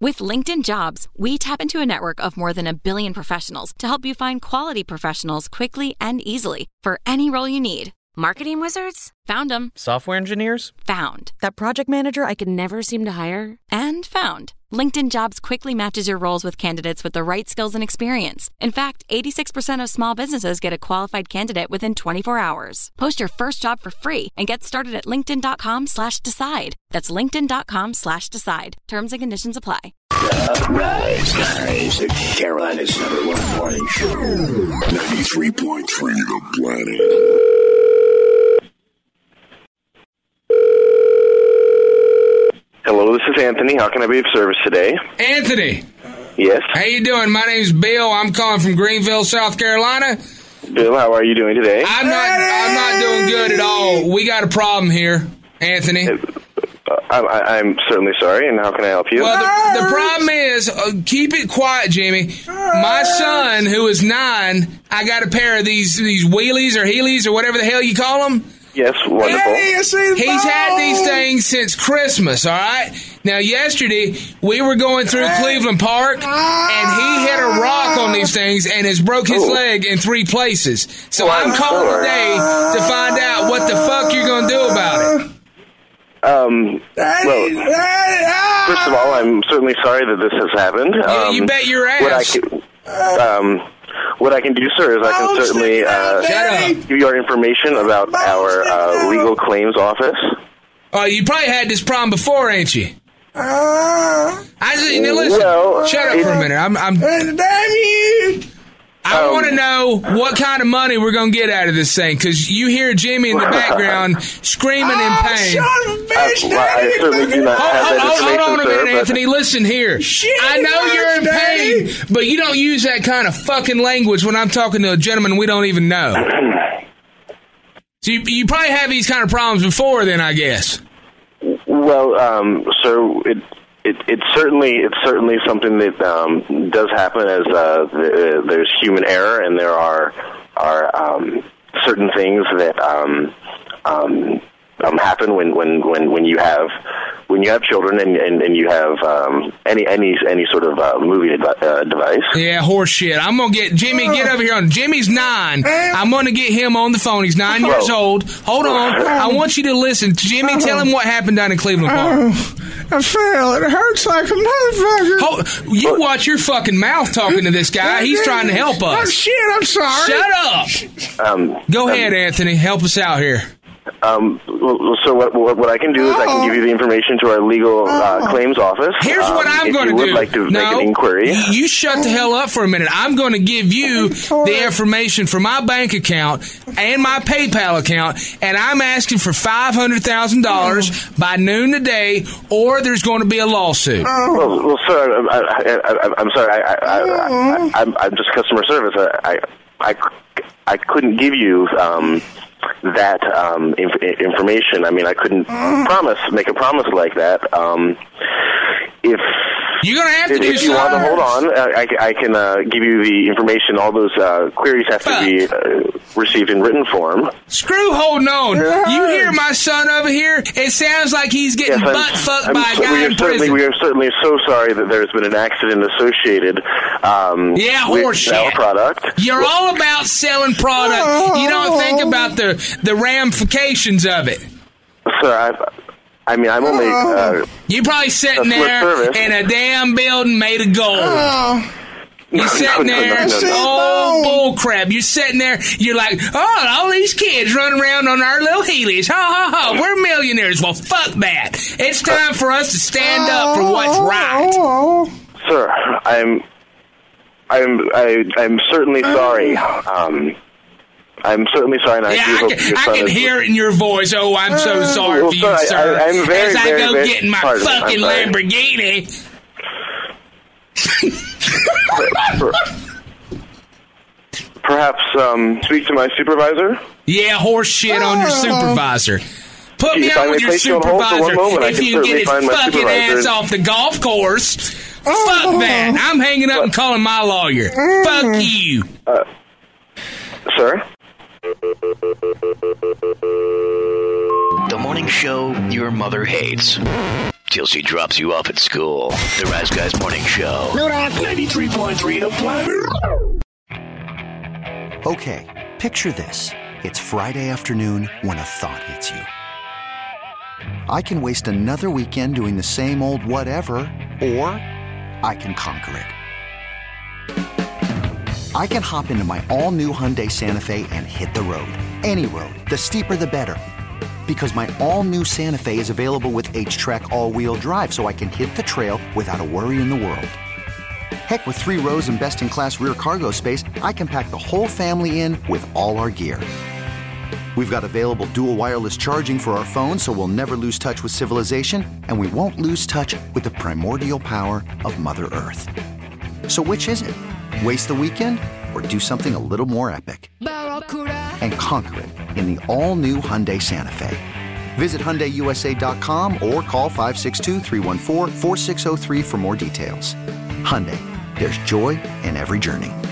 With LinkedIn Jobs, we tap into a network of more than 1 billion professionals to help you find quality professionals quickly and easily for any role you need. Marketing wizards? Found them. Software engineers? Found. That project manager I could never seem to hire? And found. LinkedIn Jobs quickly matches your roles with candidates with the right skills and experience. In fact, 86% of small businesses get a qualified candidate within 24 hours. Post your first job for free and get started at linkedin.com/decide. That's linkedin.com/decide. Terms and conditions apply. Rise, guys. Carolina's #1 morning show. 93.3 The Planet. Hello, this is Anthony. How can I be of service today? Anthony. Yes? How you doing? My name's Bill. I'm calling from Greenville, South Carolina. Bill, how are you doing today? I'm not doing good at all. We got a problem here, Anthony. I'm certainly sorry, and how can I help you? Well, the problem is, keep it quiet, Jimmy. My son, who is 9, I got a pair of these wheelies or heelys or whatever the hell you call them. Yes, wonderful. He's had these things since Christmas, all right? Now, yesterday, we were going through Cleveland Park, and he hit a rock on these things and has broke his leg in 3 places. So I'm calling today to find out what the fuck you're going to do about it. Well, first of all, I'm certainly sorry that this has happened. Yeah, you bet your ass. What I can do, sir, is I can certainly give you our information about our legal claims office. Oh, you probably had this problem before, ain't you? Listen, shut up for a minute. I want to know what kind of money we're going to get out of this thing, because you hear Jimmy in the background screaming in pain. I certainly do not have that information, hold on a minute, sir, Anthony. Listen here. I know you're in pain, but you don't use that kind of fucking language when I'm talking to a gentleman we don't even know. So you probably have these kind of problems before then, I guess. Well, sir, it's certainly something that does happen as there's human error, and there are certain things that happen when you have children and you have any sort of moving device. Yeah, horse shit. I'm gonna get Jimmy. Get over here. Jimmy's 9. I'm gonna get him on the phone. He's 9 years old. Hold on. I want you to listen. Jimmy, tell him what happened down in Cleveland Park. I fell. It hurts like a motherfucker. You watch your fucking mouth talking to this guy. He's trying to help us. Oh, shit, I'm sorry. Shut up. Go ahead, Anthony. Help us out here. So what I can do is I can give you the information to our legal claims office. Here's what I'm going to do. If you would like to make an inquiry. You shut the hell up for a minute. I'm going to give you the information for my bank account and my PayPal account, and I'm asking for $500,000 by noon today, or there's going to be a lawsuit. Well, sir, I'm sorry. I'm just customer service. I couldn't give you that information. I mean, I couldn't make a promise like that. If you're gonna have to do if you want to hold on, I can give you the information. All those queries have to be received in written form. Screw holding on. You hear my son over here? It sounds like he's getting butt fucked by a guy in prison. We are certainly so sorry that there's been an accident associated with our product. You're all about selling product. You don't think about the ramifications of it. Sir, I'm only... you probably sitting there in a damn building made of gold. You're sitting there, bull crap. You're sitting there, you're like, all these kids running around on our little heelys. Ha, ha, ha, we're millionaires. Well, fuck that. It's time for us to stand up for what's right. Sir, I'm certainly sorry. I'm certainly sorry, and I hope your son I can hear it in your voice. Oh, I'm so sorry for you, sir. I'm very, As I very, go very get in my fucking Lamborghini. Perhaps speak to my supervisor? Yeah, horse shit on your supervisor. Put me on with your supervisor if you can get his fucking ass off the golf course. Fuck that. I'm hanging up and calling my lawyer. Fuck you. Sir? The morning show your mother hates. till she drops you off at school. The Rise Guys Morning Show. 93.3 The Planet. Okay, picture this. It's Friday afternoon when a thought hits you. I can waste another weekend doing the same old whatever, or I can conquer it. I can hop into my all-new Hyundai Santa Fe and hit the road. Any road. The steeper, the better. Because my all-new Santa Fe is available with H-Track all-wheel drive, so I can hit the trail without a worry in the world. Heck, with 3 rows and best-in-class rear cargo space, I can pack the whole family in with all our gear. We've got available dual wireless charging for our phones, so we'll never lose touch with civilization, and we won't lose touch with the primordial power of Mother Earth. So which is it? Waste the weekend or do something a little more epic? And conquer it in the all-new Hyundai Santa Fe. Visit HyundaiUSA.com or call 562-314-4603 for more details. Hyundai, there's joy in every journey.